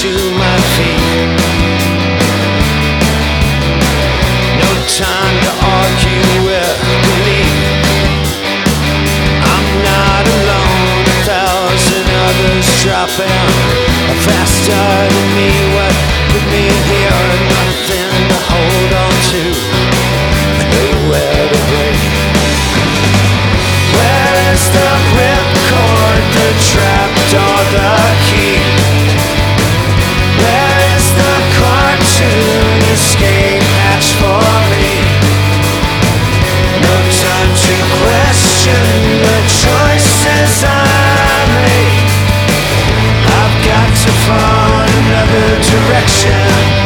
to my feet. No time to argue with belief. I'm not alone, 1,000 others dropping faster than me. What put me here? Nothing to hold on to, nowhere to break. Where is the ripcord, the trapdoor, the key? Where is the cartoon escape hatch for me? No time to question the choices I made. I've got to find another direction.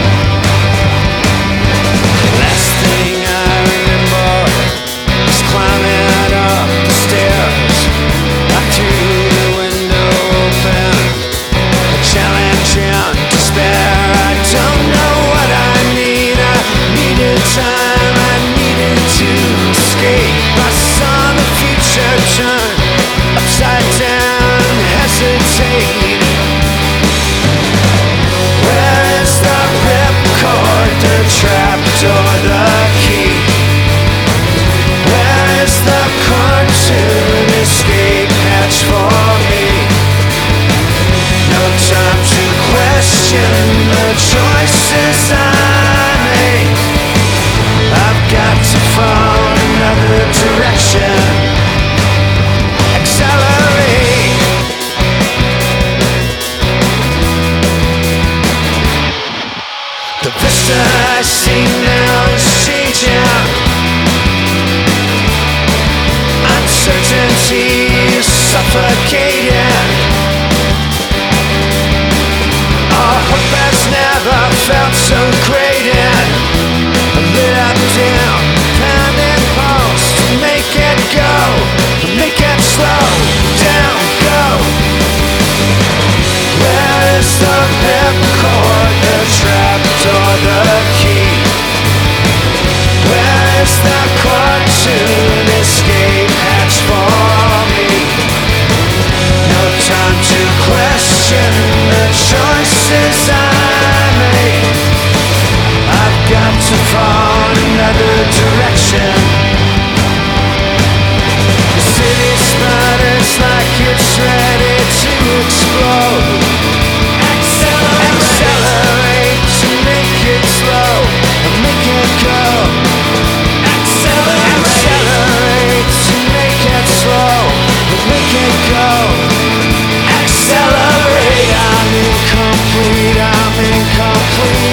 Last thing I remember is climbing up the stairs. I threw the window open, a challenge and despair. I don't know what I need. I needed time, I needed to escape. I saw the future turn upside down, hesitate. Where is the ripcord, the trapdoor, the key? Where is the cartoon escape hatch for me? No time to question the choices I made. I've got to find another direction. Accelerate. The vista I see now is changing. Uncertainty is suffocating. Our hope has never felt so great. And lit up down, pounding pulse to make it go, to make it slow down, go. Where is the ripcord, the trapdoor, the key? Where is the cartoon escape hatch for me? No time to question the choices I made. I've got to find another direction. The city sputters like it's ready to explode. Accelerate to make it slow, make it go. Accelerate to make it slow, make it go. Accelerate, I'm incomplete, I'm incomplete.